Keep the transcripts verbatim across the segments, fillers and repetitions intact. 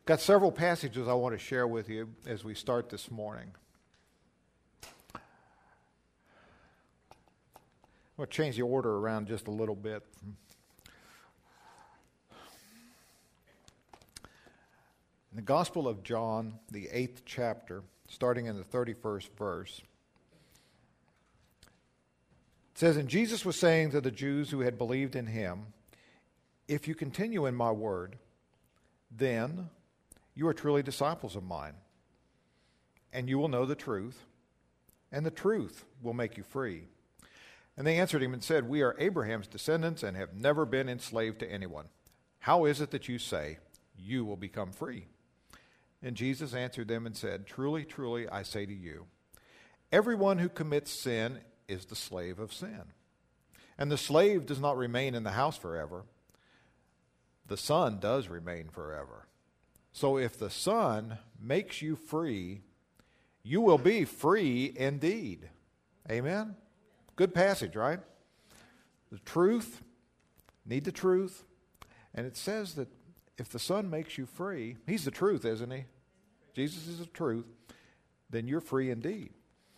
Got several passages I want to share with you as we start this morning. I'm going to change the order around just a little bit. In the Gospel of John, the eighth chapter, starting in the thirty-first verse, it says, "And Jesus was saying to the Jews who had believed in him, 'If you continue in my word, then you are truly disciples of mine, and you will know the truth, and the truth will make you free.' And they answered him and said, 'We are Abraham's descendants and have never been enslaved to anyone. How is it that you say, you will become free?' And Jesus answered them and said, 'Truly, truly, I say to you, everyone who commits sin is the slave of sin. And the slave does not remain in the house forever. The Son does remain forever. So if the Son makes you free, you will be free indeed.'" Amen? Good passage, right? The truth, need the truth. And it says that if the Son makes you free, he's the truth, isn't he? Jesus is the truth. Then you're free indeed.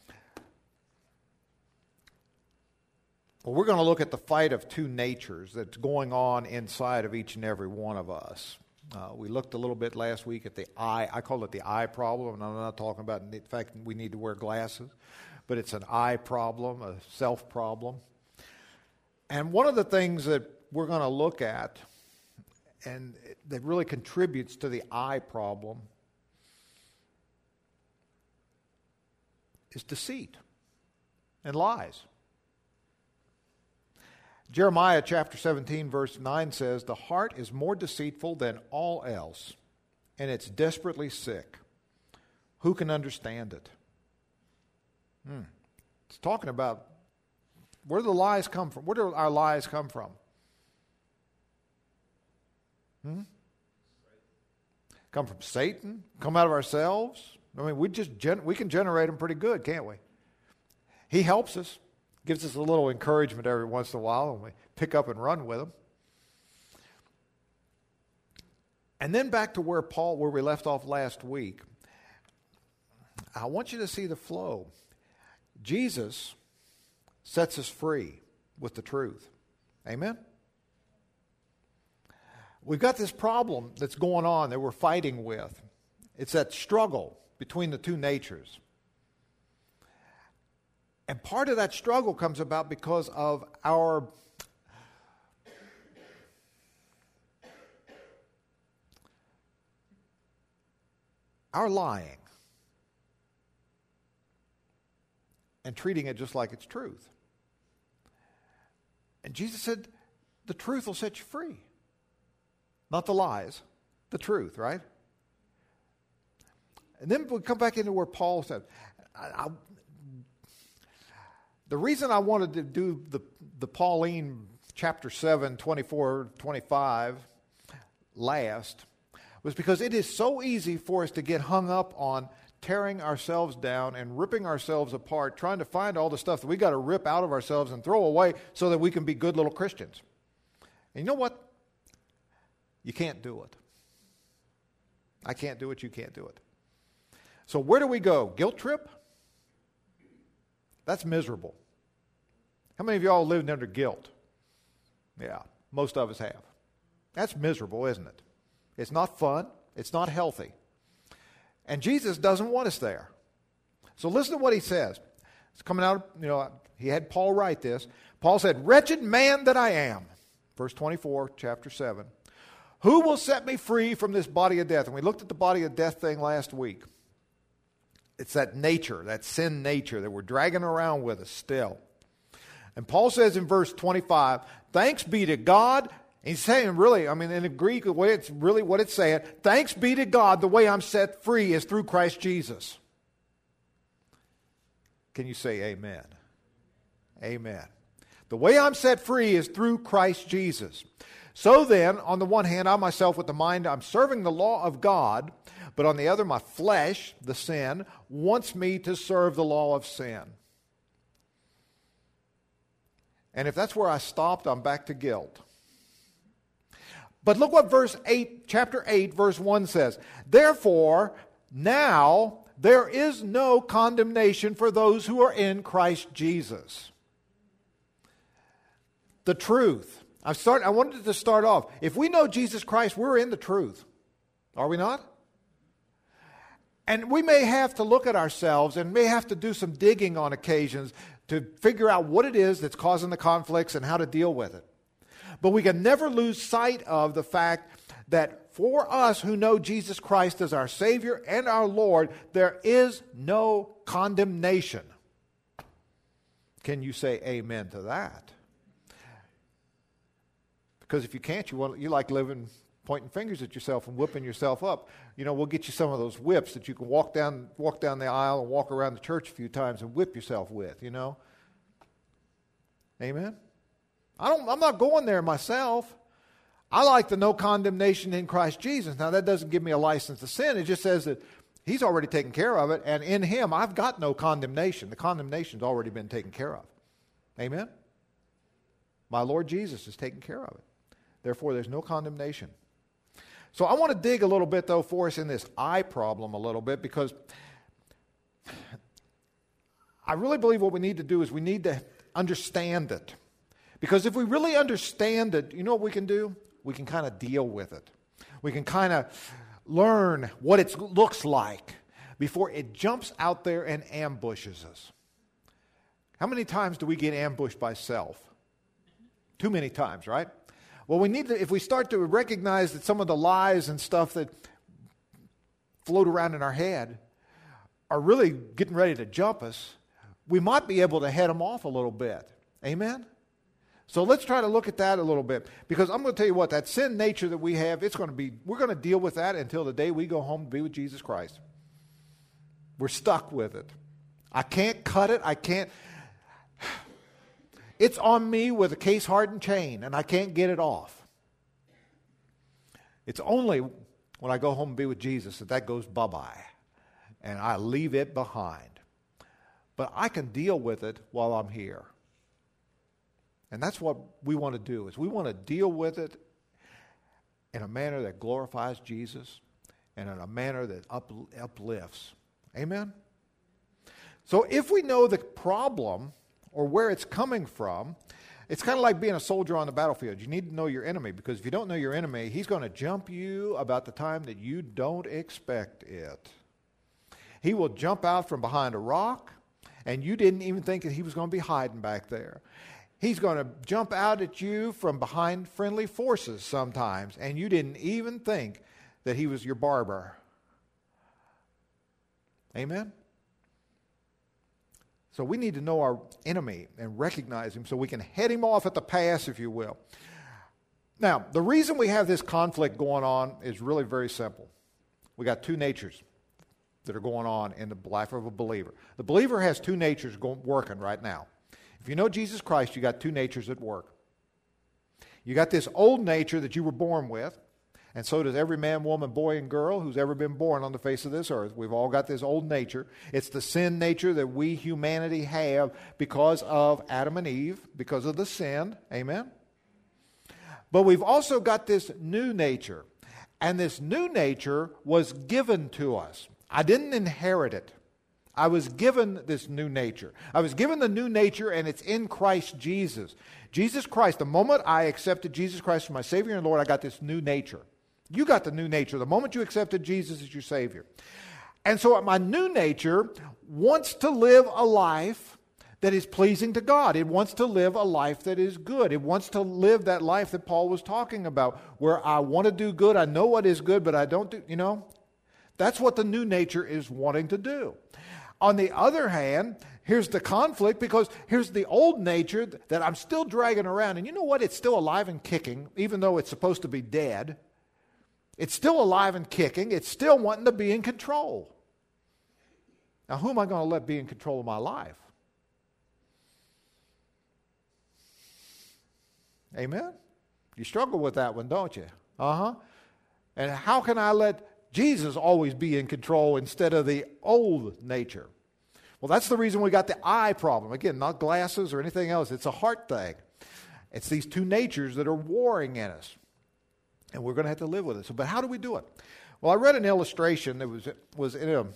Well, we're going to look at the fight of two natures that's going on inside of each and every one of us. Uh, we looked a little bit last week at the eye. I call it the eye problem, and I'm not talking about the fact we need to wear glasses, but it's an eye problem, a self problem. And one of the things that we're going to look at, and that really contributes to the eye problem, is deceit and lies. Jeremiah chapter seventeen verse nine says, "The heart is more deceitful than all else, and it's desperately sick. Who can understand it?" Hmm. It's talking about where do the lies come from? Where do our lies come from? Hmm? Come from Satan? Come out of ourselves? I mean, we just gen- we can generate them pretty good, can't we? He helps us. Gives us a little encouragement every once in a while, and we pick up and run with them. And then back to where Paul, where we left off last week. I want you to see the flow. Jesus sets us free with the truth. Amen? We've got this problem that's going on that we're fighting with. It's that struggle between the two natures. And part of that struggle comes about because of our our lying and treating it just like it's truth. And Jesus said, the truth will set you free. Not the lies, the truth, right? And then we come back into where Paul said, I, I The reason I wanted to do the, the Pauline chapter seven, twenty-four, twenty-five last was because it is so easy for us to get hung up on tearing ourselves down and ripping ourselves apart, trying to find all the stuff that we got to rip out of ourselves and throw away so that we can be good little Christians. And you know what? You can't do it. I can't do it. You can't do it. So where do we go? Guilt trip? That's miserable. How many of y'all lived under guilt? Yeah, most of us have. That's miserable, isn't it? It's not fun. It's not healthy. And Jesus doesn't want us there. So listen to what he says. It's coming out, you know, he had Paul write this. Paul said, "Wretched man that I am," verse twenty-four, chapter seven, "who will set me free from this body of death?" And we looked at the body of death thing last week. It's that nature, that sin nature that we're dragging around with us still. And Paul says in verse twenty-five, "Thanks be to God." He's saying really, I mean, in the Greek, what it's really what it's saying, thanks be to God, the way I'm set free is through Christ Jesus. Can you say amen? Amen. The way I'm set free is through Christ Jesus. So then, on the one hand, I myself with the mind, I'm serving the law of God, but on the other, my flesh, the sin, wants me to serve the law of sin. And if that's where I stopped, I'm back to guilt. But look what verse eight, chapter eight, verse one says. Therefore, now there is no condemnation for those who are in Christ Jesus. The truth. I start. I wanted to start off. If we know Jesus Christ, we're in the truth. Are we not? And we may have to look at ourselves and may have to do some digging on occasions to figure out what it is that's causing the conflicts and how to deal with it. But we can never lose sight of the fact that for us who know Jesus Christ as our Savior and our Lord, there is no condemnation. Can you say amen to that? Because if you can't, you want, you like living pointing fingers at yourself and whipping yourself up. You know, we'll get you some of those whips that you can walk down walk down the aisle and walk around the church a few times and whip yourself with, you know. Amen? I don't, I'm not going there myself. I like the no condemnation in Christ Jesus. Now, that doesn't give me a license to sin. It just says that He's already taken care of it, and in Him, I've got no condemnation. The condemnation's already been taken care of. Amen? My Lord Jesus has taken care of it. Therefore, there's no condemnation. So I want to dig a little bit, though, for us in this I problem a little bit, because I really believe what we need to do is we need to understand it. Because if we really understand it, you know what we can do? We can kind of deal with it. We can kind of learn what it looks like before it jumps out there and ambushes us. How many times do we get ambushed by self? Too many times, right? Well, we need to, if we start to recognize that some of the lies and stuff that float around in our head are really getting ready to jump us, we might be able to head them off a little bit. Amen? So let's try to look at that a little bit, because I'm going to tell you what, that sin nature that we have, it's going to be, we're going to deal with that until the day we go home to be with Jesus Christ. We're stuck with it. I can't cut it. I can't. It's on me with a case-hardened chain, and I can't get it off. It's only when I go home and be with Jesus that that goes bye-bye, and I leave it behind. But I can deal with it while I'm here. And that's what we want to do, is we want to deal with it in a manner that glorifies Jesus and in a manner that up, uplifts. Amen? So if we know the problem or where it's coming from, it's kind of like being a soldier on the battlefield. You need to know your enemy, because if you don't know your enemy, he's going to jump you about the time that you don't expect it. He will jump out from behind a rock, and you didn't even think that he was going to be hiding back there. He's going to jump out at you from behind friendly forces sometimes, and you didn't even think that he was your barber. Amen? So we need to know our enemy and recognize him so we can head him off at the pass, if you will. Now, the reason we have this conflict going on is really very simple. We got two natures that are going on in the life of a believer. The believer has two natures going, working right now. If you know Jesus Christ, you got two natures at work. You got this old nature that you were born with, and so does every man, woman, boy, and girl who's ever been born on the face of this earth. We've all got this old nature. It's the sin nature that we, humanity, have because of Adam and Eve, because of the sin. Amen? But we've also got this new nature, and this new nature was given to us. I didn't inherit it. I was given this new nature. I was given the new nature, and it's in Christ Jesus. Jesus Christ, the moment I accepted Jesus Christ as my Savior and Lord, I got this new nature. You got the new nature the moment you accepted Jesus as your Savior. And so my new nature wants to live a life that is pleasing to God. It wants to live a life that is good. It wants to live that life that Paul was talking about, where I want to do good. I know what is good, but I don't do, you know. That's what the new nature is wanting to do. On the other hand, here's the conflict, because here's the old nature that I'm still dragging around. And you know what? It's still alive and kicking, even though it's supposed to be dead. It's still alive and kicking. It's still wanting to be in control. Now, who am I going to let be in control of my life? Amen? You struggle with that one, don't you? Uh-huh. And how can I let Jesus always be in control instead of the old nature? Well, that's the reason we got the eye problem. Again, not glasses or anything else. It's a heart thing. It's these two natures that are warring in us. And we're going to have to live with it. So, but how do we do it? Well, I read an illustration that was, was in a,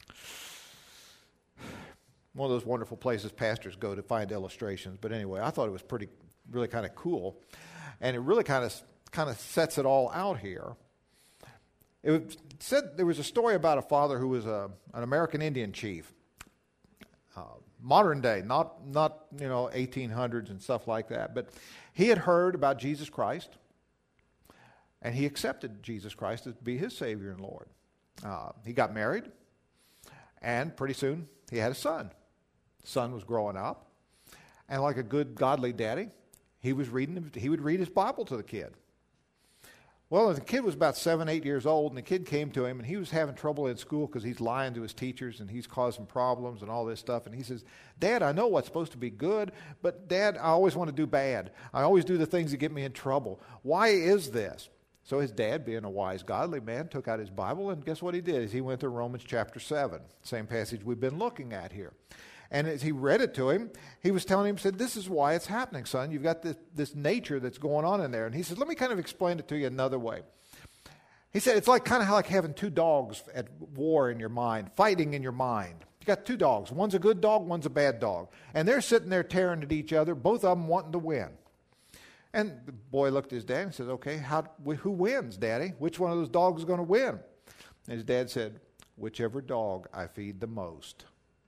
one of those wonderful places pastors go to find illustrations. But anyway, I thought it was pretty, really kind of cool. And it really kind of kind of sets it all out here. It was, said there was a story about a father who was a, an American Indian chief. Uh, modern day, not, not you know, eighteen hundreds and stuff like that. But he had heard about Jesus Christ. And he accepted Jesus Christ to be his Savior and Lord. Uh, he got married, and pretty soon he had a son. The son was growing up, and like a good godly daddy, he was reading. He would read his Bible to the kid. Well, the kid was about seven, eight years old, and the kid came to him, and he was having trouble in school because he's lying to his teachers, and he's causing problems and all this stuff. And he says, "Dad, I know what's supposed to be good, but Dad, I always want to do bad. I always do the things that get me in trouble. Why is this?" So his dad, being a wise, godly man, took out his Bible, and guess what he did? Is he went to Romans chapter seven, same passage we've been looking at here. And as he read it to him, he was telling him, said, "This is why it's happening, son. You've got this, this nature that's going on in there." And he said, "Let me kind of explain it to you another way." He said, it's like kind of like having two dogs at war in your mind, fighting in your mind. You got two dogs. One's a good dog, one's a bad dog. And they're sitting there tearing at each other, both of them wanting to win. And the boy looked at his dad and said, "Okay, how, who wins, Daddy? Which one of those dogs is going to win?" And his dad said, "Whichever dog I feed the most."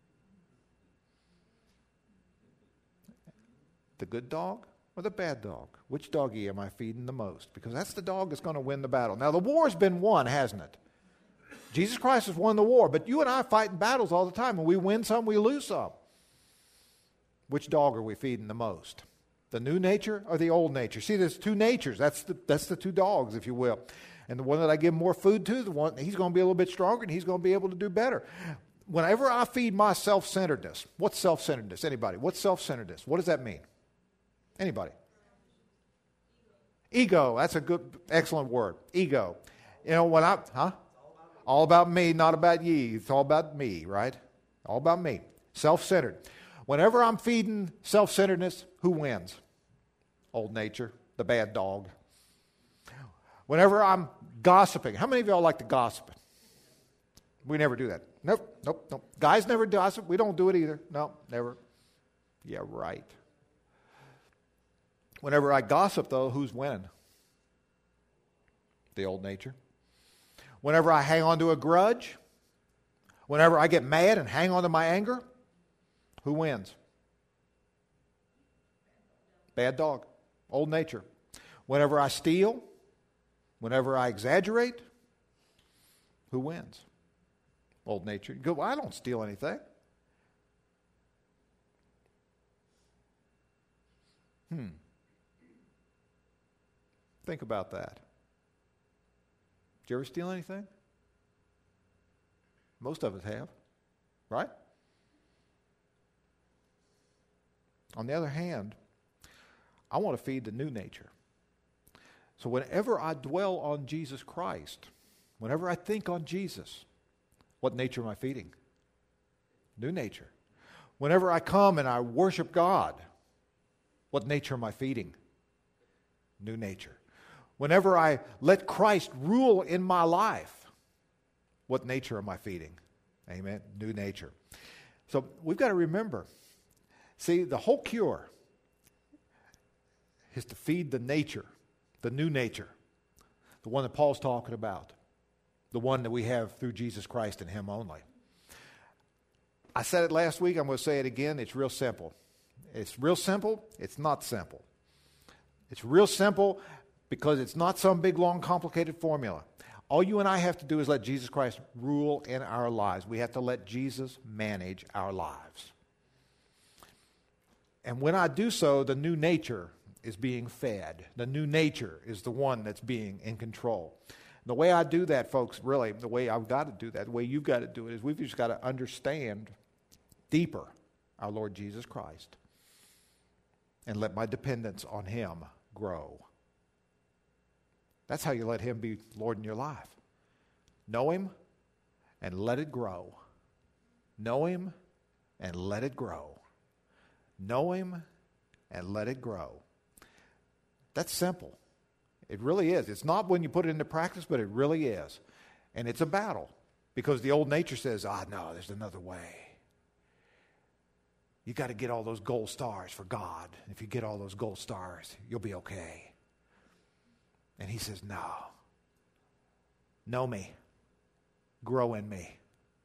The good dog or the bad dog? Which doggy am I feeding the most? Because that's the dog that's going to win the battle. Now, the war's been won, hasn't it? Jesus Christ has won the war, but you and I fight in battles all the time, and we win some, we lose some. Which dog are we feeding the most? The new nature or the old nature? See, there's two natures. That's the, that's the two dogs, if you will. And the one that I give more food to, the one he's going to be a little bit stronger, and he's going to be able to do better. Whenever I feed my self-centeredness, what's self-centeredness? Anybody? What's self-centeredness? What does that mean? Anybody? Ego. That's a good, excellent word. Ego. You know, when I, huh? All about me, not about ye. It's all about me, right? All about me. Self-centered. Whenever I'm feeding self-centeredness, who wins? Old nature, the bad dog. Whenever I'm gossiping, how many of y'all like to gossip? We never do that. Nope, nope, nope. Guys never gossip. We don't do it either. No, never. Yeah, right. Whenever I gossip, though, who's winning? The old nature. Whenever I hang on to a grudge, whenever I get mad and hang on to my anger, who wins? Bad dog. Old nature. Whenever I steal, whenever I exaggerate, who wins? Old nature. You go, "Well, I don't steal anything." Hmm. Think about that. Did you ever steal anything? Most of us have, right? On the other hand, I want to feed the new nature. So whenever I dwell on Jesus Christ, whenever I think on Jesus, what nature am I feeding? New nature. Whenever I come and I worship God, what nature am I feeding? New nature. Whenever I let Christ rule in my life, what nature am I feeding? Amen. New nature. So we've got to remember, see, the whole cure is to feed the nature, the new nature, the one that Paul's talking about, the one that we have through Jesus Christ and Him only. I said it last week. I'm going to say it again. It's real simple. It's real simple. It's not simple. It's real simple because it's not some big, long, complicated formula. All you and I have to do is let Jesus Christ rule in our lives. We have to let Jesus manage our lives. And when I do so, the new nature is being fed. The new nature is the one that's being in control. The way I do that, folks, really, the way I've got to do that, the way you've got to do it, is we've just got to understand deeper our Lord Jesus Christ and let my dependence on Him grow. That's how you let Him be Lord in your life. Know Him and let it grow. Know Him and let it grow. Know Him and let it grow. That's simple. It really is. It's not when you put it into practice, but it really is. And it's a battle because the old nature says, ah, no, there's another way. You got to get all those gold stars for God. If you get all those gold stars, you'll be okay. And he says, no. Know me. Grow in me.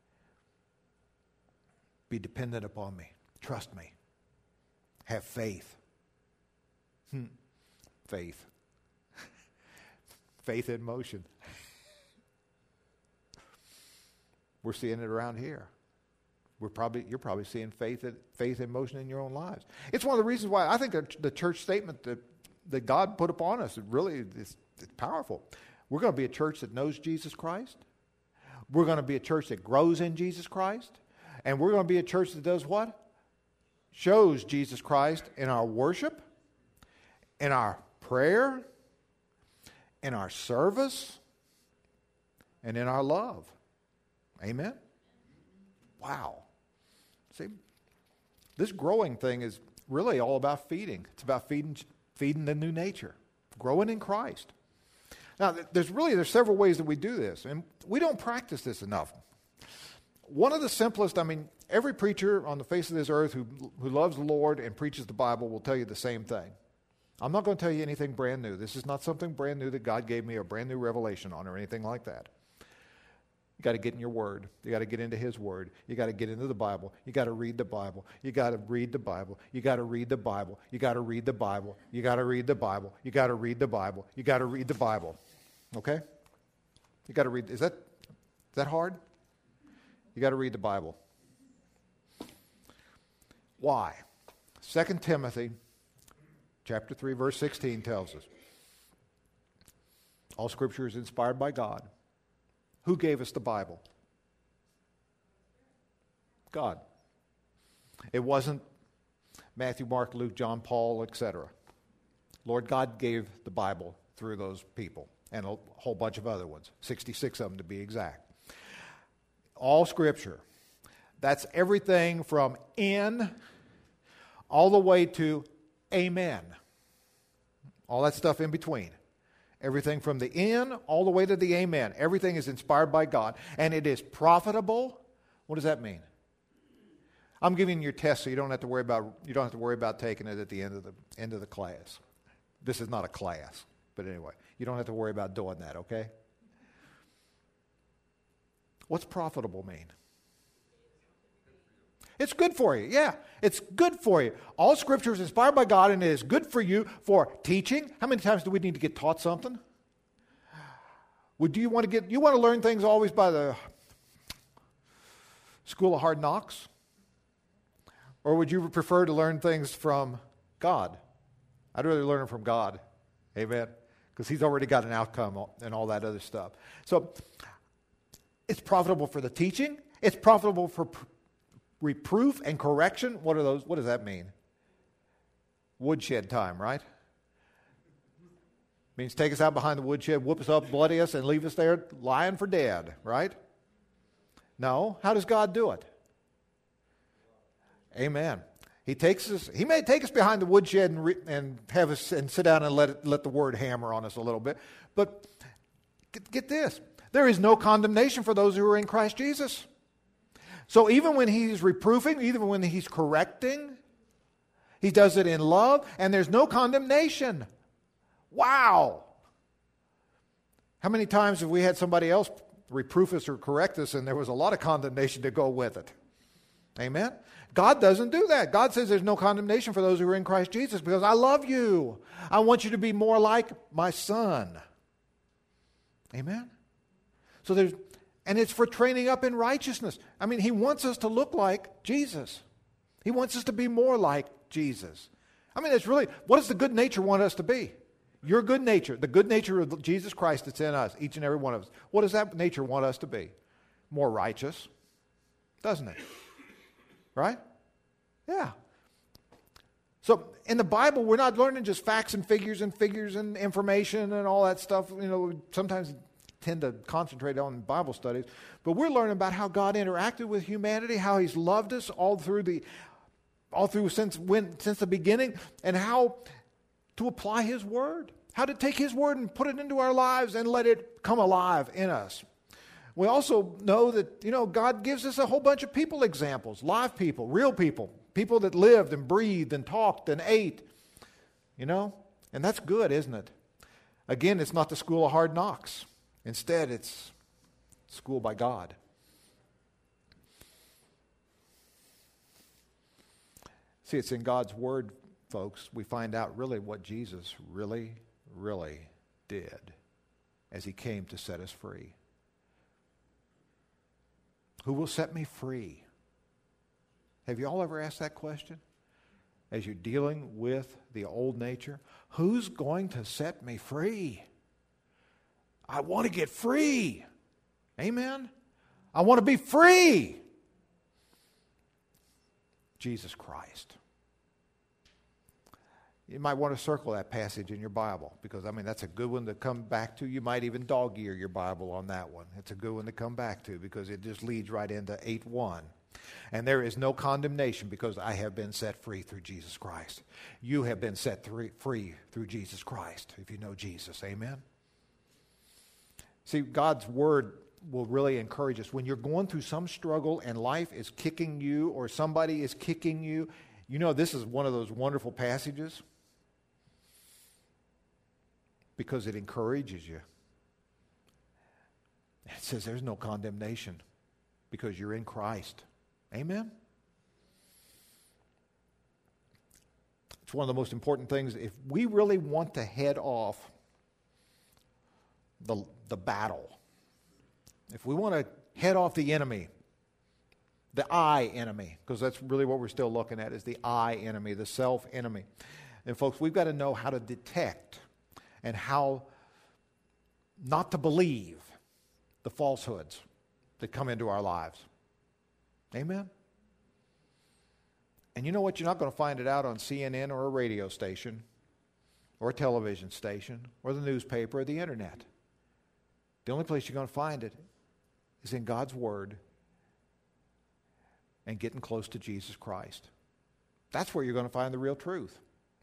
Be dependent upon me. Trust me. Have faith. Hmm. Faith. Faith in motion. We're seeing it around here. We're probably you're probably seeing faith in, faith in motion in your own lives. It's one of the reasons why I think the church statement that, that God put upon us, it really is it's powerful. We're going to be a church that knows Jesus Christ. We're going to be a church that grows in Jesus Christ. And we're going to be a church that does what? Shows Jesus Christ in our worship, in our prayer, in our service, and in our love. Amen? Wow. See, this growing thing is really all about feeding. It's about feeding feeding the new nature, growing in Christ. Now, there's really, there's several ways that we do this, and we don't practice this enough. One of the simplest, I mean, every preacher on the face of this earth who, who loves the Lord and preaches the Bible will tell you the same thing. I'm not going to tell you anything brand new. This is not something brand new that God gave me a brand new revelation on or anything like that. You got to get in your Word. You got to get into His Word. You got to get into the Bible. You got to read the Bible. You got to read the Bible. You got to read the Bible. You got to read the Bible. You got to read the Bible. You got to read the Bible. You got to read the Bible. Okay? You got to read. Is that is that hard? You got to read the Bible. Why? Second Timothy chapter three, verse sixteen tells us, all Scripture is inspired by God. Who gave us the Bible? God. It wasn't Matthew, Mark, Luke, John, Paul, et cetera. Lord God gave the Bible through those people and a whole bunch of other ones, sixty-six of them to be exact. All Scripture. That's everything from in all the way to amen. All that stuff in between. Everything from the in all the way to the amen. Everything is inspired by God. And it is profitable. What does that mean? I'm giving you your test so you don't have to worry about you don't have to worry about taking it at the end of the end of the class. This is not a class. But anyway, you don't have to worry about doing that, okay? What's profitable mean? It's good for you. Yeah, it's good for you. All Scripture is inspired by God and it is good for you for teaching. How many times do we need to get taught something? Would you want to get you want to learn things always by the school of hard knocks? Or would you prefer to learn things from God? I'd rather learn them from God. Amen. Because He's already got an outcome and all that other stuff. So it's profitable for the teaching. It's profitable for pr- reproof and correction. What are those? What does that mean? Woodshed time, right? Means take us out behind the woodshed, whoop us up, bloody us, and leave us there lying for dead, right? No. How does God do it? Amen. He takes us. He may take us behind the woodshed and, re, and have us and sit down and let it, let the word hammer on us a little bit. But get, get this: there is no condemnation for those who are in Christ Jesus. So even when He's reproofing, even when He's correcting, He does it in love, and there's no condemnation. Wow! How many times have we had somebody else reproof us or correct us, and there was a lot of condemnation to go with it? Amen? God doesn't do that. God says there's no condemnation for those who are in Christ Jesus because I love you. I want you to be more like my Son. Amen? So there's, and it's for training up in righteousness. I mean, He wants us to look like Jesus. He wants us to be more like Jesus. I mean, it's really, what does the good nature want us to be? Your good nature, the good nature of Jesus Christ that's in us, each and every one of us. What does that nature want us to be? More righteous, doesn't it? Right? Yeah. So in the Bible, we're not learning just facts and figures and figures and information and all that stuff. You know, we sometimes tend to concentrate on Bible studies, but we're learning about how God interacted with humanity, how He's loved us all through the, all through since when since the beginning, and how to apply His Word. how to take His Word and put it into our lives and let it come alive in us. We also know that, you know, God gives us a whole bunch of people examples, live people, real people, people that lived and breathed and talked and ate, you know, and that's good, isn't it? Again, it's not the school of hard knocks. Instead, it's school by God. See, it's in God's Word, folks, we find out really what Jesus really, really did as He came to set us free. Who will set me free? Have you all ever asked that question? As you're dealing with the old nature, who's going to set me free? I want to get free. Amen? I want to be free. Jesus Christ. You might want to circle that passage in your Bible because, I mean, that's a good one to come back to. You might even dog-ear your Bible on that one. It's a good one to come back to because it just leads right into eight one. And there is no condemnation because I have been set free through Jesus Christ. You have been set free through Jesus Christ if you know Jesus. Amen? See, God's Word will really encourage us. When you're going through some struggle and life is kicking you or somebody is kicking you, you know this is one of those wonderful passages because it encourages you. It says there's no condemnation because you're in Christ. Amen? It's one of the most important things. If we really want to head off the, the battle, if we want to head off the enemy, the I enemy, because that's really what we're still looking at is the I enemy, the self enemy. And folks, we've got to know how to detect and how not to believe the falsehoods that come into our lives. Amen? And you know what? You're not going to find it out on C N N or a radio station or a television station or the newspaper or the internet. The only place you're going to find it is in God's Word and getting close to Jesus Christ. That's where you're going to find the real truth.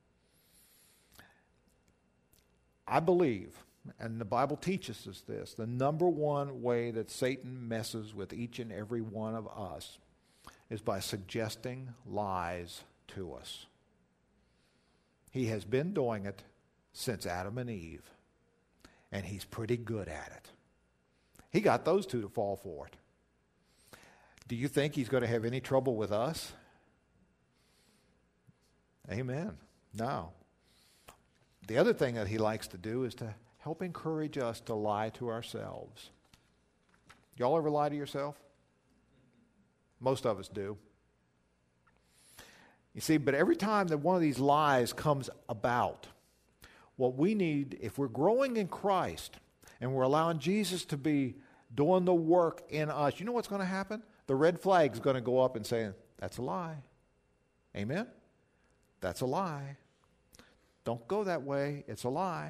I believe, and the Bible teaches us this, the number one way that Satan messes with each and every one of us is by suggesting lies to us. He has been doing it since Adam and Eve, and he's pretty good at it. He got those two to fall for it. Do you think he's going to have any trouble with us? Amen. No. The other thing that he likes to do is to help encourage us to lie to ourselves. Y'all ever lie to yourself? Most of us do. You see, but every time that one of these lies comes about, what we need, if we're growing in Christ and we're allowing Jesus to be doing the work in us, you know what's going to happen? The red flag's going to go up and say, that's a lie. Amen? That's a lie. Don't go that way. It's a lie.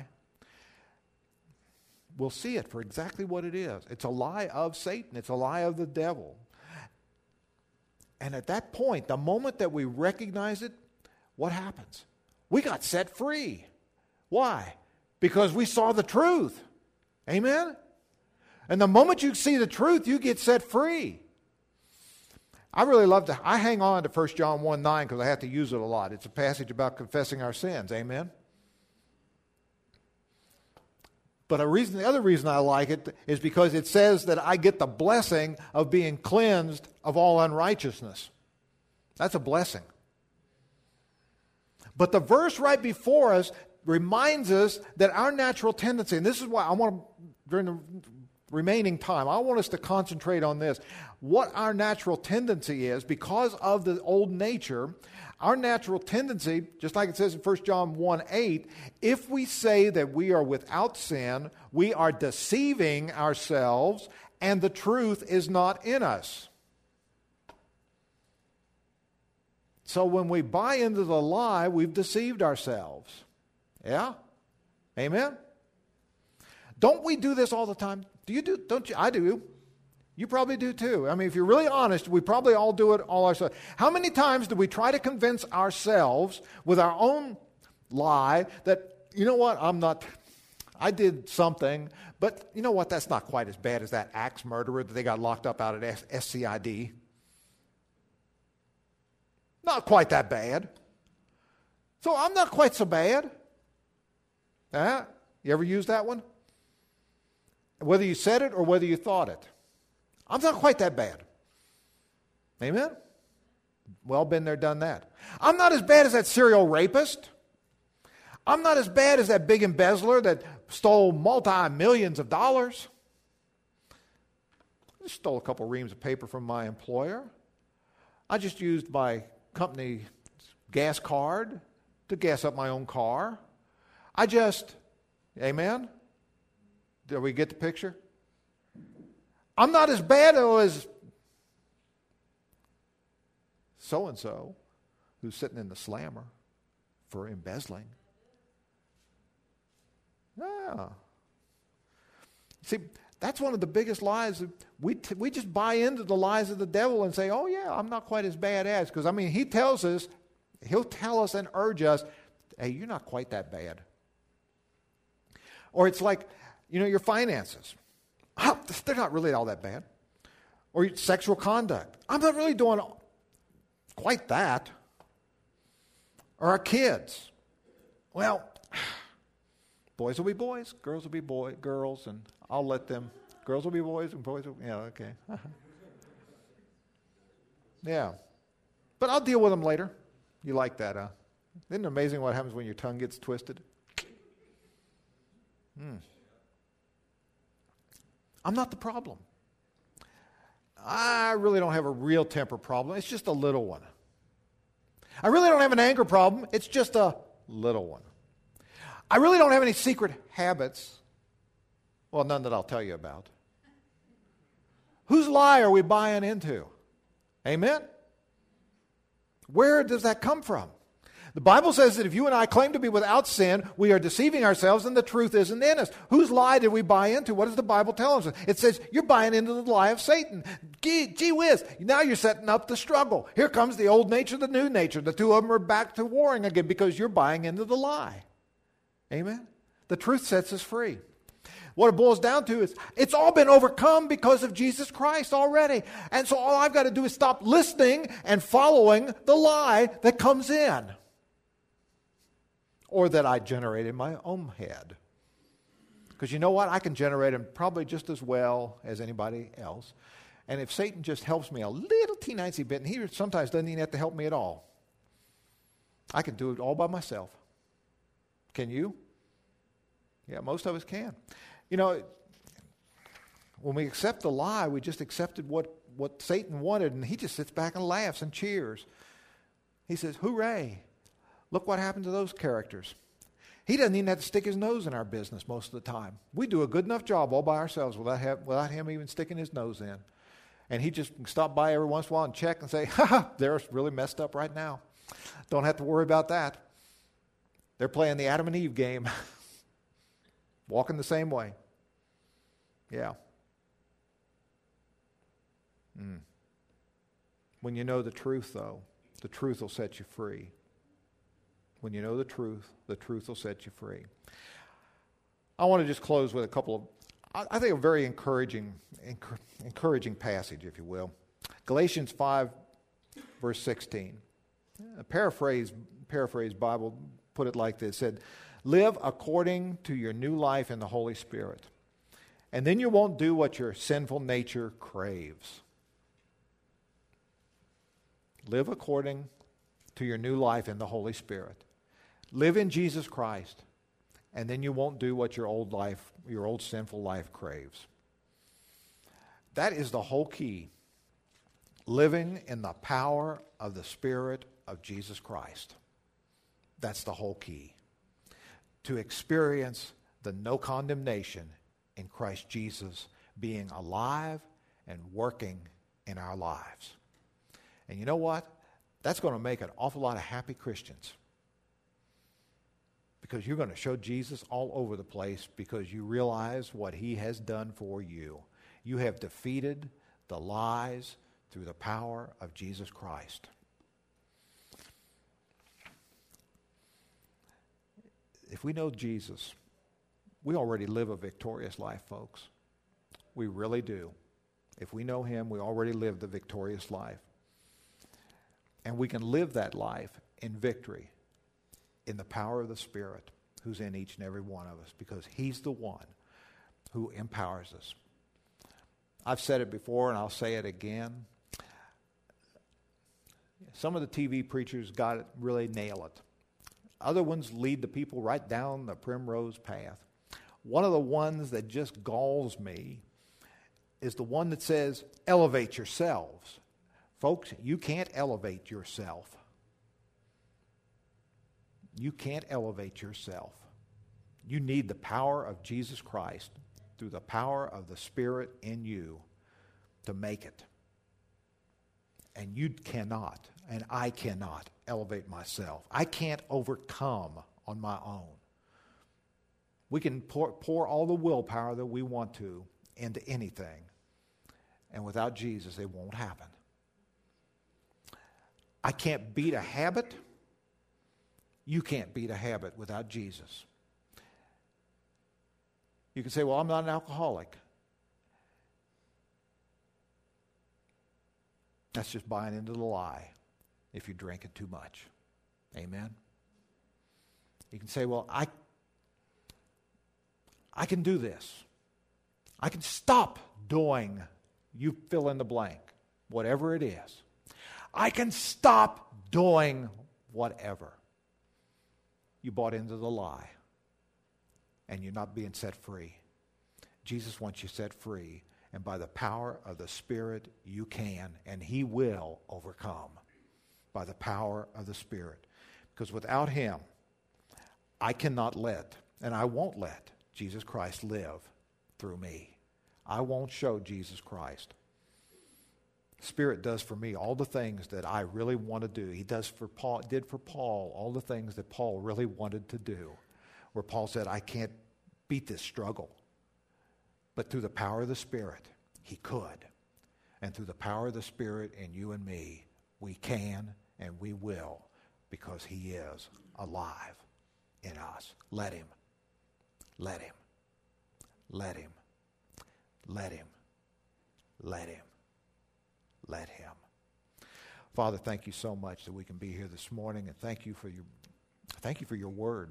We'll see it for exactly what it is. It's a lie of Satan. It's a lie of the devil. And at that point, the moment that we recognize it, what happens? We got set free. Why? Because we saw the truth. Amen? And the moment you see the truth, you get set free. I really love to, I hang on to First John one nine because I have to use it a lot. It's a passage about confessing our sins. Amen? But a reason, the other reason I like it is because it says that I get the blessing of being cleansed of all unrighteousness. That's a blessing. But the verse right before us reminds us that our natural tendency, and this is why I want to, during the remaining time, I want us to concentrate on this. What our natural tendency is, because of the old nature, our natural tendency, just like it says in First John one eight, if we say that we are without sin, we are deceiving ourselves, and the truth is not in us. So when we buy into the lie, we've deceived ourselves. Yeah? Amen? Don't we do this all the time? Do you do? Don't you? I do. You probably do too. I mean, if you're really honest, we probably all do it all ourselves. How many times do we try to convince ourselves with our own lie that you know what, I'm not, I did something, but you know what, that's not quite as bad as that axe murderer that they got locked up out at S C I D. Not quite that bad. So I'm not quite so bad. Huh? You ever use that one? Whether you said it or whether you thought it. I'm not quite that bad. Amen? Well, been there, done that. I'm not as bad as that serial rapist. I'm not as bad as that big embezzler that stole multi-millions of dollars. I just stole a couple reams of paper from my employer. I just used my company gas card to gas up my own car. I just, amen? Did we get the picture? I'm not as bad as so-and-so who's sitting in the slammer for embezzling. Yeah. See, that's one of the biggest lies. We t- we just buy into the lies of the devil and say, oh yeah, I'm not quite as bad as. Because, I mean, he tells us, he'll tell us and urge us, hey, you're not quite that bad. Or it's like, you know, your finances. Oh, they're not really all that bad. Or your sexual conduct. I'm not really doing quite that. Or our kids. Well, boys will be boys, girls will be boy, girls, and I'll let them, girls will be boys, and boys will, yeah, okay. Yeah. But I'll deal with them later. You like that, huh? Isn't it amazing what happens when your tongue gets twisted? Hmm. I'm not the problem. I really don't have a real temper problem. It's just a little one. I really don't have an anger problem. It's just a little one. I really don't have any secret habits. Well, none that I'll tell you about. Whose lie are we buying into? Amen? Where does that come from? The Bible says that if you and I claim to be without sin, we are deceiving ourselves and the truth isn't in us. Whose lie did we buy into? What does the Bible tell us? It says you're buying into the lie of Satan. Gee, gee whiz, now you're setting up the struggle. Here comes the old nature, the new nature. The two of them are back to warring again because you're buying into the lie. Amen? The truth sets us free. What it boils down to is it's all been overcome because of Jesus Christ already. And so all I've got to do is stop listening and following the lie that comes in. Or that I generate in my own head. Because you know what? I can generate them probably just as well as anybody else. And if Satan just helps me a little teeny bit, and he sometimes doesn't even have to help me at all, I can do it all by myself. Can you? Yeah, most of us can. You know, when we accept the lie, we just accepted what, what Satan wanted, and he just sits back and laughs and cheers. He says, hooray. Look what happened to those characters. He doesn't even have to stick his nose in our business most of the time. We do a good enough job all by ourselves without, have, without him even sticking his nose in. And he just stop by every once in a while and check and say, ha ha, they're really messed up right now. Don't have to worry about that. They're playing the Adam and Eve game. Walking the same way. Yeah. Mm. When you know the truth, though, the truth will set you free. When you know the truth, the truth will set you free. I want to just close with a couple of, I think, a very encouraging, encouraging passage, if you will. Galatians five, verse sixteen. A paraphrase, paraphrase Bible put it like this. It said, live according to your new life in the Holy Spirit. And then you won't do what your sinful nature craves. Live according to your new life in the Holy Spirit. Live in Jesus Christ, and then you won't do what your old life, your old sinful life craves. That is the whole key. Living in the power of the Spirit of Jesus Christ. That's the whole key. To experience the no condemnation in Christ Jesus being alive and working in our lives. And you know what? That's going to make an awful lot of happy Christians. Because you're going to show Jesus all over the place because you realize what he has done for you. You have defeated the lies through the power of Jesus Christ. if we know Jesus, we already live a victorious life, folks. We really do. If we know him, we already live the victorious life. And we can live that life in victory in the power of the Spirit who's in each and every one of us, because he's the one who empowers us. I've said it before and I'll say it again. Some of the T V preachers got it, really nail it. Other ones lead the people right down the primrose path. One of the ones that just galls me is the one that says, elevate yourselves. Folks, you can't elevate yourself. You can't elevate yourself. You need the power of Jesus Christ through the power of the Spirit in you to make it. And you cannot, and I cannot elevate myself. I can't overcome on my own. We can pour, pour all the willpower that we want to into anything. And without Jesus, it won't happen. I can't beat a habit. You can't beat a habit without Jesus. You can say, well, I'm not an alcoholic. That's just buying into the lie if you're drinking too much. Amen? You can say, well, I, I can do this. I can stop doing, you fill in the blank, whatever it is. I can stop doing whatever. You bought into the lie, and you're not being set free. Jesus wants you set free, and by the power of the Spirit, you can, and he will overcome by the power of the Spirit. Because without him, I cannot let, and I won't let, Jesus Christ live through me. I won't show Jesus Christ. Spirit does for me all the things that I really want to do. He does for Paul, did for Paul all the things that Paul really wanted to do. Where Paul said, I can't beat this struggle. But through the power of the Spirit, he could. And through the power of the Spirit in you and me, we can and we will, because he is alive in us. Let him. Let him. Let him. Let him. Let him. Let him. Father, thank you so much that we can be here this morning, and thank you for your thank you for your word.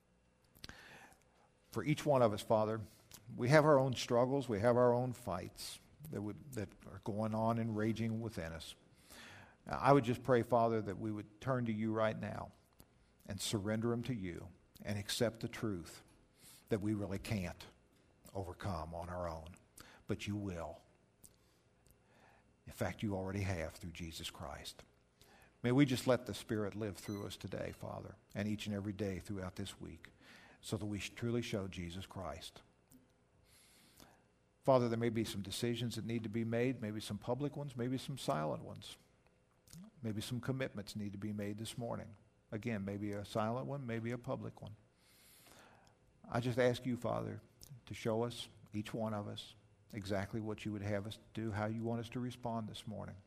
For each one of us, Father, we have our own struggles, we have our own fights that would that are going on and raging within us. I would just pray, Father, that we would turn to you right now and surrender them to you and accept the truth that we really can't overcome on our own, but you will. In fact, you already have through Jesus Christ. May we just let the Spirit live through us today, Father, and each and every day throughout this week, so that we truly show Jesus Christ. Father, there may be some decisions that need to be made, maybe some public ones, maybe some silent ones. Maybe some commitments need to be made this morning. Again, maybe a silent one, maybe a public one. I just ask you, Father, to show us, each one of us, exactly what you would have us do, how you want us to respond this morning.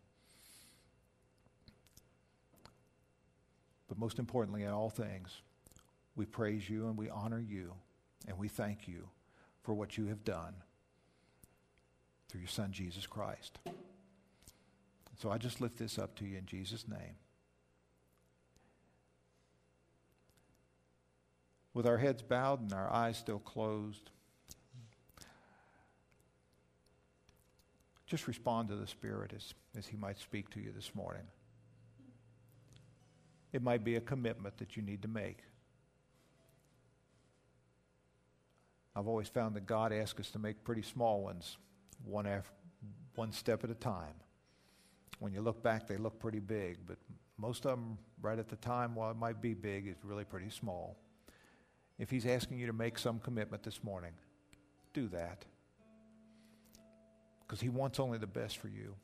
But most importantly, in all things, we praise you and we honor you and we thank you for what you have done through your Son, Jesus Christ. So I just lift this up to you in Jesus' name. With our heads bowed and our eyes still closed, just respond to the Spirit as, as he might speak to you this morning. It might be a commitment that you need to make. I've always found that God asks us to make pretty small ones, one, after, one step at a time. When you look back, they look pretty big, but most of them, right at the time, while it might be big, is really pretty small. If he's asking you to make some commitment this morning, do that. Because he wants only the best for you.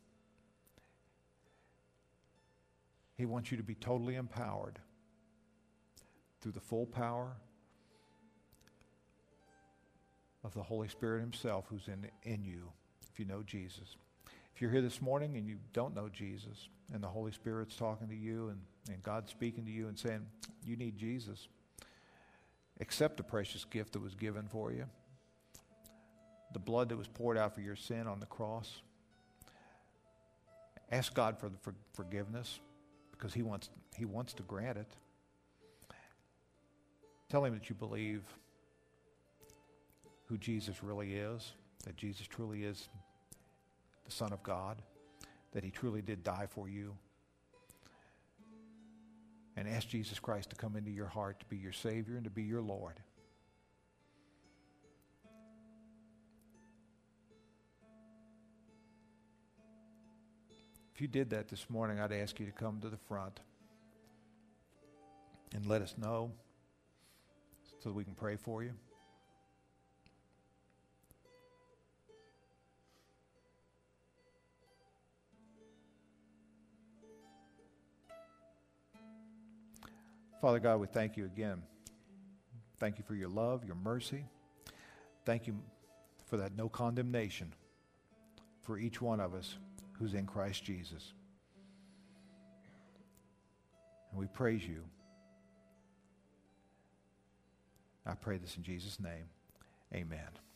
He wants you to be totally empowered through the full power of the Holy Spirit himself who's in, in you, if you know Jesus. If you're here this morning and you don't know Jesus, and the Holy Spirit's talking to you and, and God's speaking to you and saying, you need Jesus, accept the precious gift that was given for you, the blood that was poured out for your sin on the cross. Ask God for the for forgiveness because he wants, he wants to grant it. Tell him that you believe who Jesus really is, that Jesus truly is the Son of God, that he truly did die for you. And ask Jesus Christ to come into your heart to be your Savior and to be your Lord. If you did that this morning, I'd ask you to come to the front and let us know so that we can pray for you. Father God, we thank you again. Thank you for your love, your mercy. Thank you for that no condemnation for each one of us who's in Christ Jesus. And we praise you. I pray this in Jesus' name. Amen.